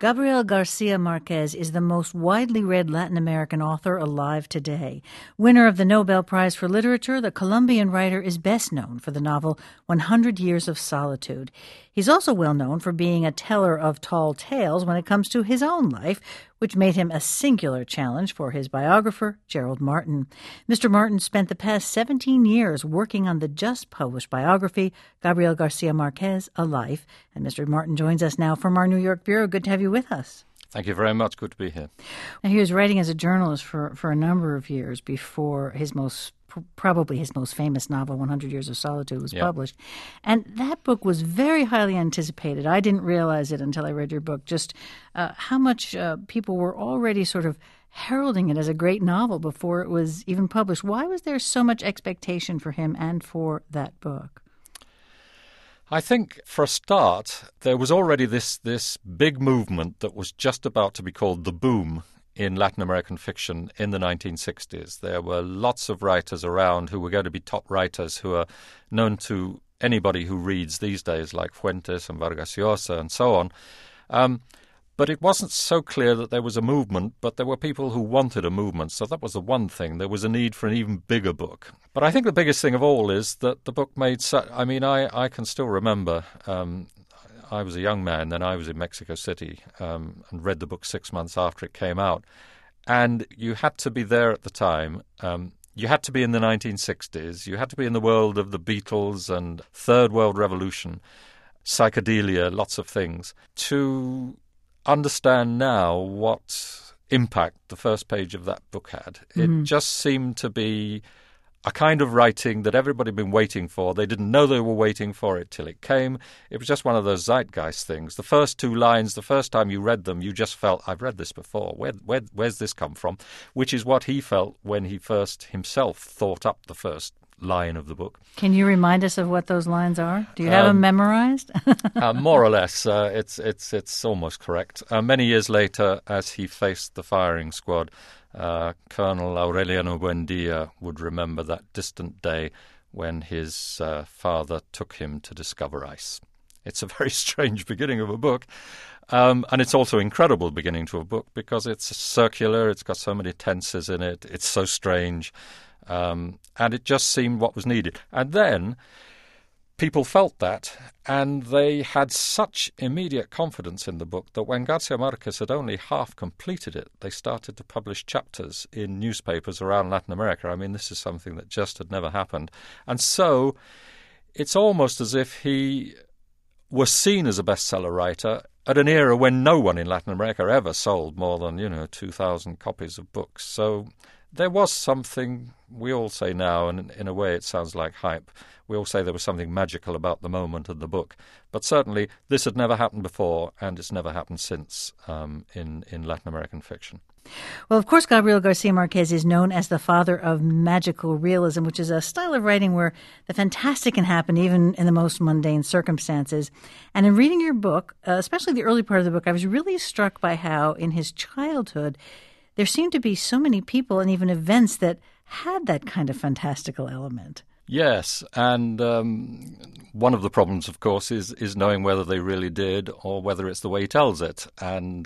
Gabriel Garcia Marquez is the most widely read Latin American author alive today. Winner of the Nobel Prize for Literature, the Colombian writer is best known for the novel 100 Years of Solitude. He's also well known for being a teller of tall tales when it comes to his own life, which made him a singular challenge for his biographer, Gerald Martin. Mr. Martin spent the past 17 years working on the just-published biography, Gabriel Garcia Marquez, A Life. And Mr. Martin joins us now from our New York bureau. Good to have you with us. Thank you very much. Good to be here. Now, he was writing as a journalist for a number of years before probably his most famous novel, 100 Years of Solitude, was published. And that book was very highly anticipated. I didn't realize it until I read your book, just how much people were already sort of heralding it as a great novel before it was even published. Why was there so much expectation for him and for that book? I think, for a start, there was already this big movement that was just about to be called the boom in Latin American fiction in the 1960s. There were lots of writers around who were going to be top writers who are known to anybody who reads these days, like Fuentes and Vargas Llosa and so on. But it wasn't so clear that there was a movement, but there were people who wanted a movement. So that was the one thing. There was a need for an even bigger book. But I think the biggest thing of all is that the book made I can still remember, I was a young man, then I was in Mexico City and read the book 6 months after it came out. And you had to be there at the time. You had to be in the 1960s. You had to be in the world of the Beatles and Third World Revolution, psychedelia, lots of things, to understand now what impact the first page of that book had. Mm-hmm. It just seemed to be a kind of writing that everybody had been waiting for. They didn't know they were waiting for it till it came. It was just one of those zeitgeist things. The first two lines, the first time you read them, you just felt, I've read this before. Where's this come from? Which is what he felt when he first himself thought up the first line of the book. Can you remind us of what those lines are? Do you have them memorized? More or less. It's almost correct. Many years later, as he faced the firing squad, Colonel Aureliano Buendia would remember that distant day when his father took him to discover ice. It's a very strange beginning of a book, and it's also an incredible beginning to a book because it's circular, it's got so many tenses in it, it's so strange, and it just seemed what was needed. And then people felt that, and they had such immediate confidence in the book that when Garcia Marquez had only half completed it, they started to publish chapters in newspapers around Latin America. I mean, this is something that just had never happened. And so it's almost as if he was seen as a bestseller writer at an era when no one in Latin America ever sold more than, 2,000 copies of books. So there was something, we all say now, and in a way it sounds like hype, we all say there was something magical about the moment of the book. But certainly this had never happened before, and it's never happened since in Latin American fiction. Well, of course, Gabriel Garcia Marquez is known as the father of magical realism, which is a style of writing where the fantastic can happen even in the most mundane circumstances. And in reading your book, especially the early part of the book, I was really struck by how in his childhood there seemed to be so many people and even events that had that kind of fantastical element. Yes, and one of the problems, of course, is knowing whether they really did or whether it's the way he tells it. And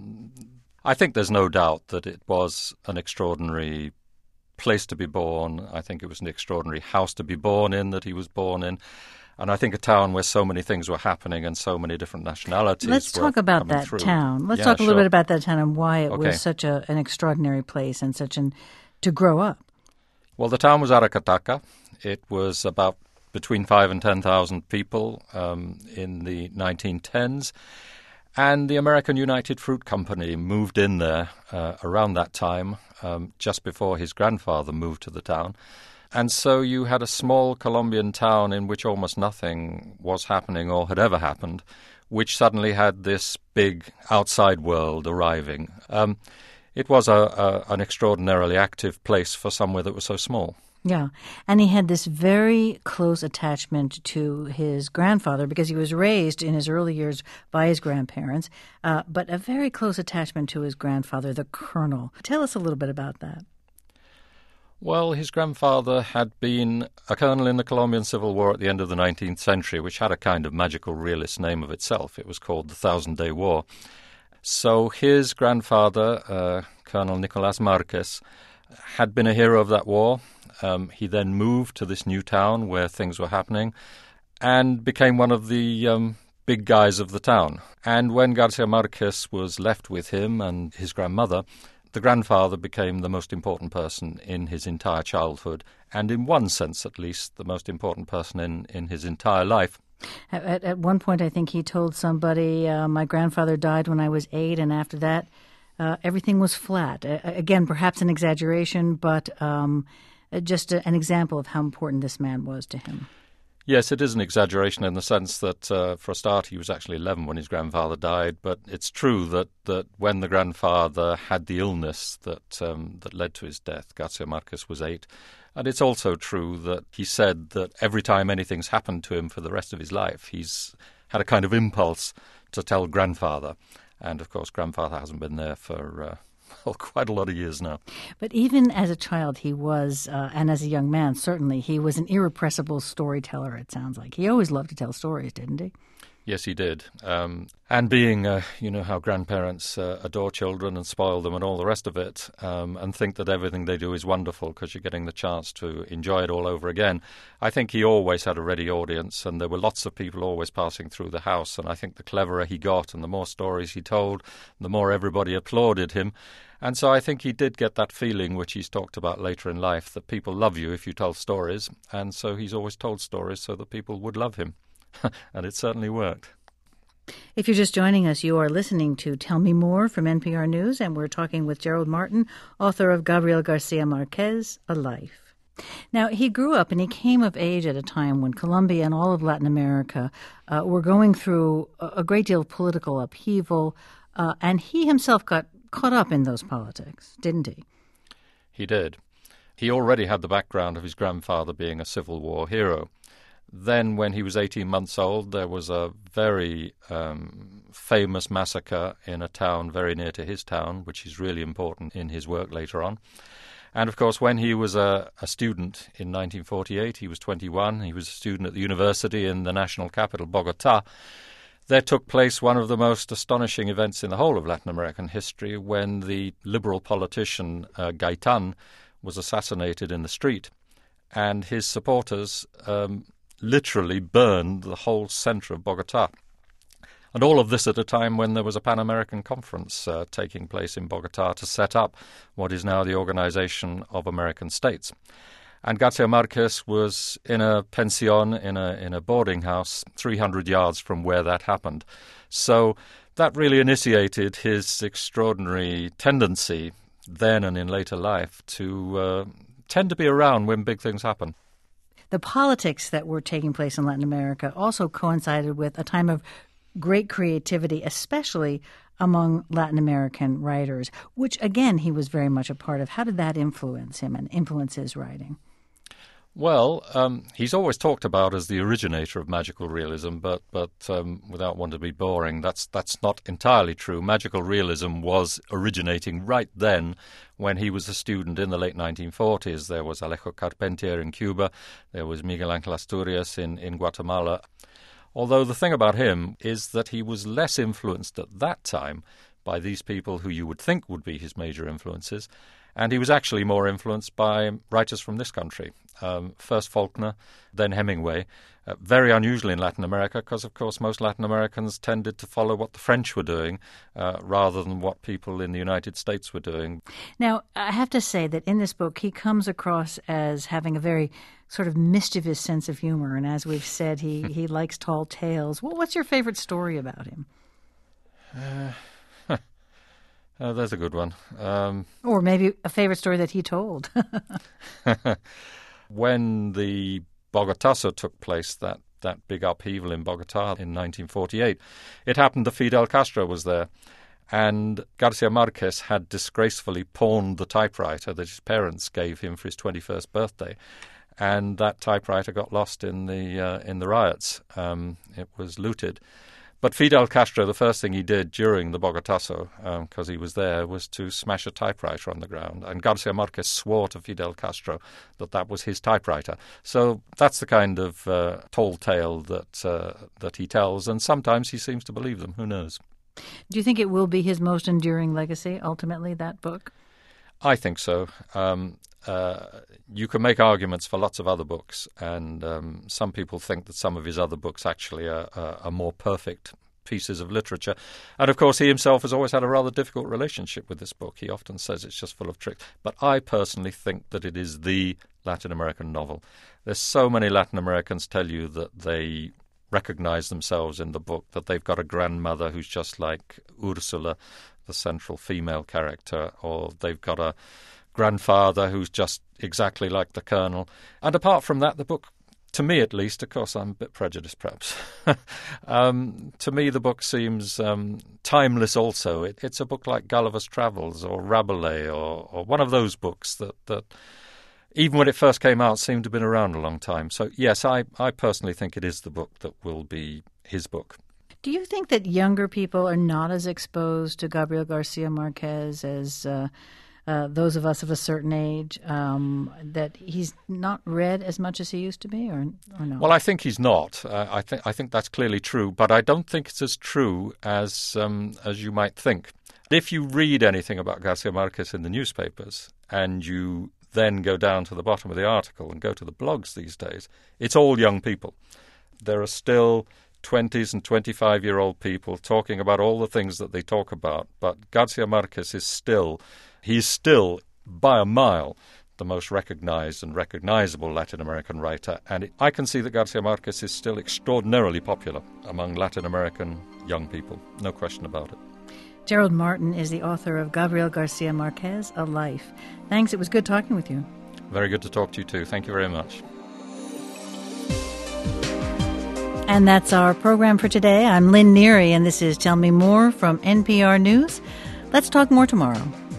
I think there's no doubt that it was an extraordinary place to be born. I think it was an extraordinary house to be born in that he was born in. And I think a town where so many things were happening and so many different nationalities Let's talk about that town. Let's talk a little bit about that town and why it was such an extraordinary place and to grow up. Well, the town was Aracataca. It was about between 5,000 and 10,000 people in the 1910s. And the American United Fruit Company moved in there around that time, just before his grandfather moved to the town. And so you had a small Colombian town in which almost nothing was happening or had ever happened, which suddenly had this big outside world arriving. It was an extraordinarily active place for somewhere that was so small. Yeah, and he had this very close attachment to his grandfather because he was raised in his early years by his grandparents, but a very close attachment to his grandfather, the colonel. Tell us a little bit about that. Well, his grandfather had been a colonel in the Colombian Civil War at the end of the 19th century, which had a kind of magical realist name of itself. It was called the Thousand-Day War. So his grandfather, Colonel Nicolas Marquez, had been a hero of that war. He then moved to this new town where things were happening and became one of the big guys of the town. And when Garcia Marquez was left with him and his grandmother, the grandfather became the most important person in his entire childhood, and in one sense at least, the most important person in his entire life. At one point, I think he told somebody, my grandfather died when I was 8, and after that, everything was flat. Again, perhaps an exaggeration, but just an example of how important this man was to him. Yes, it is an exaggeration in the sense that, for a start, he was actually 11 when his grandfather died. But it's true that when the grandfather had the illness that led to his death, Garcia Marquez was 8. And it's also true that he said that every time anything's happened to him for the rest of his life, he's had a kind of impulse to tell grandfather. And, of course, grandfather hasn't been there for quite a lot of years now. But even as a child, he was, and as a young man, certainly, he was an irrepressible storyteller, it sounds like. He always loved to tell stories, didn't he? Yes, he did. And being, you know, how grandparents adore children and spoil them and all the rest of it, and think that everything they do is wonderful because you're getting the chance to enjoy it all over again. I think he always had a ready audience, and there were lots of people always passing through the house. And I think the cleverer he got and the more stories he told, the more everybody applauded him. And so I think he did get that feeling, which he's talked about later in life, that people love you if you tell stories. And so he's always told stories so that people would love him. And it certainly worked. If you're just joining us, you are listening to Tell Me More from NPR News, and we're talking with Gerald Martin, author of Gabriel Garcia Marquez, A Life. Now, he grew up and he came of age at a time when Colombia and all of Latin America were going through a great deal of political upheaval, and he himself got caught up in those politics, didn't he? He did. He already had the background of his grandfather being a Civil War hero. Then, when he was 18 months old, there was a very famous massacre in a town very near to his town, which is really important in his work later on. And, of course, when he was a student in 1948, he was 21, he was a student at the university in the national capital, Bogotá. There took place one of the most astonishing events in the whole of Latin American history when the liberal politician Gaitán was assassinated in the street, and his supporters literally burned the whole center of Bogotá. And all of this at a time when there was a Pan-American conference taking place in Bogotá to set up what is now the Organization of American States. And Garcia Marquez was in a pension, in a boarding house, 300 yards from where that happened. So that really initiated his extraordinary tendency then and in later life to tend to be around when big things happen. The politics that were taking place in Latin America also coincided with a time of great creativity, especially among Latin American writers, which, again, he was very much a part of. How did that influence him and influence his writing? Well, he's always talked about as the originator of magical realism, but without wanting to be boring, that's not entirely true. Magical realism was originating right then when he was a student in the late 1940s. There was Alejo Carpentier in Cuba, there was Miguel Ángel Asturias in Guatemala. Although the thing about him is that he was less influenced at that time by these people who you would think would be his major influences, and he was actually more influenced by writers from this country. First Faulkner, then Hemingway. Very unusual in Latin America because, of course, most Latin Americans tended to follow what the French were doing rather than what people in the United States were doing. Now, I have to say that in this book, he comes across as having a very sort of mischievous sense of humor. And as we've said, he likes tall tales. What's your favorite story about him? There's a good one. Or maybe a favorite story that he told. When the Bogotazo took place, that big upheaval in Bogotá in 1948, it happened that Fidel Castro was there. And Garcia Marquez had disgracefully pawned the typewriter that his parents gave him for his 21st birthday. And that typewriter got lost in the riots. It was looted. But Fidel Castro, the first thing he did during the Bogotazo, because he was there, was to smash a typewriter on the ground. And Garcia Marquez swore to Fidel Castro that was his typewriter. So that's the kind of tall tale that he tells, and sometimes he seems to believe them. Who knows? Do you think it will be his most enduring legacy, ultimately, that book? I think so. You can make arguments for lots of other books, and some people think that some of his other books actually are more perfect pieces of literature. And of course, he himself has always had a rather difficult relationship with this book. He often says it's just full of tricks. But I personally think that it is the Latin American novel. There's so many Latin Americans tell you that they recognize themselves in the book, that they've got a grandmother who's just like Ursula, the central female character, or they've got a grandfather who's just exactly like the Colonel. And apart from that, the book, to me at least, of course I'm a bit prejudiced perhaps, to me the book seems timeless also. It's a book like Gulliver's Travels or Rabelais or one of those books that even when it first came out seemed to have been around a long time. So yes, I personally think it is the book that will be his book. Do you think that younger people are not as exposed to Gabriel Garcia Marquez as those of us of a certain age, that he's not read as much as he used to be, or no? Well, I think he's not. I think that's clearly true, but I don't think it's as true as you might think. If you read anything about Garcia Marquez in the newspapers and you then go down to the bottom of the article and go to the blogs these days, it's all young people. There are still 20s and 25-year-old people talking about all the things that they talk about, but Garcia Marquez is still, by a mile, the most recognized and recognizable Latin American writer, and I can see that Garcia Marquez is still extraordinarily popular among Latin American young people, no question about it. Gerald Martin is the author of Gabriel Garcia Marquez, A Life. Thanks, it was good talking with you. Very good to talk to you too. Thank you very much. And that's our program for today. I'm Lynn Neary, and this is Tell Me More from NPR News. Let's talk more tomorrow.